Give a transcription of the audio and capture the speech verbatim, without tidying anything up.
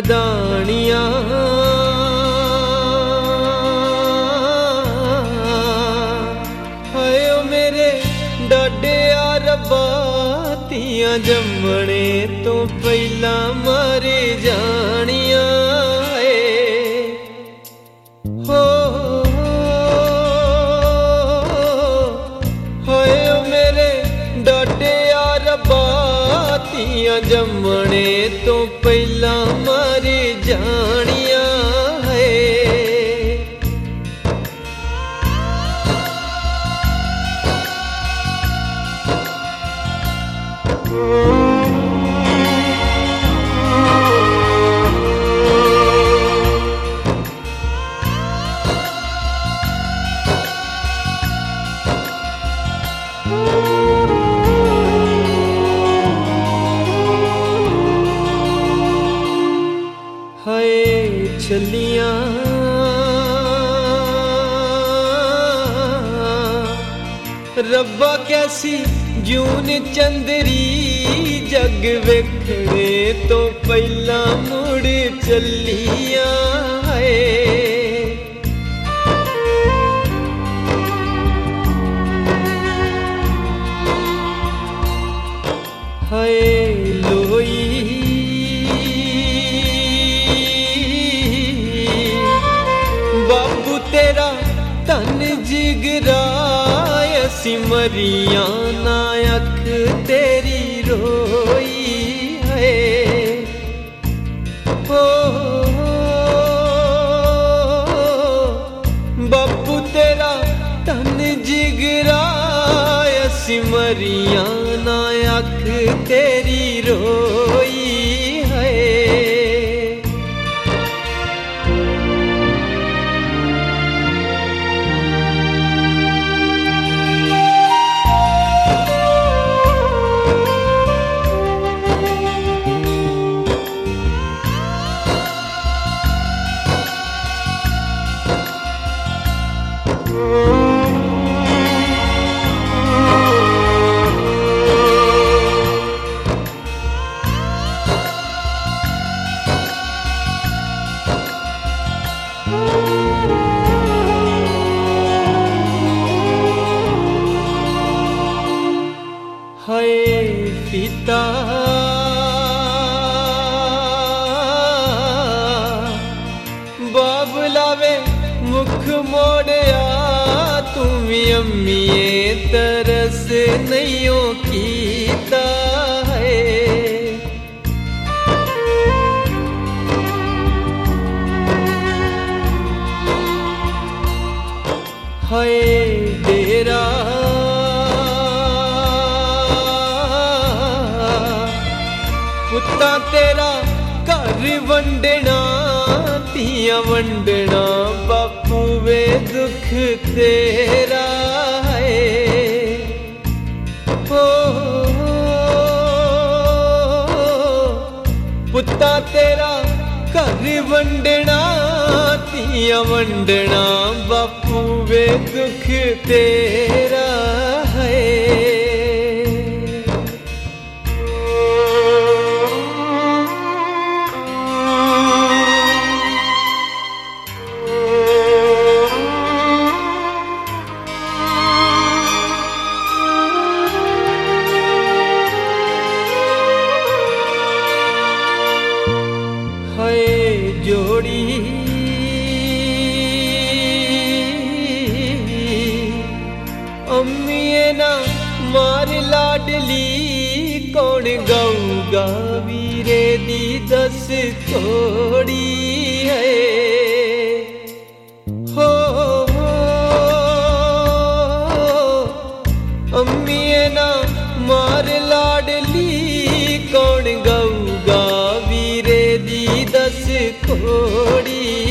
मदानियां हाय ओ मेरे डाडे आ रब्बा तियां जम्मणे तो पहला मर जानियां हो हाय ओ मेरे डाडे आ रब्बा तियां जम्मणे तो पहला मर जानियां है हाय चलियां रब्बा कैसी जून चंदरी जग वेखने तो पहला मुड़ चलियां है हाय लोई बाबू तेरा तन जिगराय सिमरिया नायक तेरी रोई है हो बाबू तेरा तन जिगराय सिमरिया नायक तेरी रोई है हाय पिता बाबलावे मुख मोड़या तुमी अम्मीए तरस नहीं कीता है हाय डेरा पुत्ता तेरा घर वंडना तियां वंडना बापू वे दुख तेरा है हो पुत्ता तेरा घर वंडना तियां वंडना बापू वे दुख तेरा है हाय जोड़ी अम्मीए ना मार लाडली कौन गाऊगा वीरे दी दस थोड़ी है हो अम्मीए ना मार लाडली कौन गाऊगा वीरे दी दस थोड़ी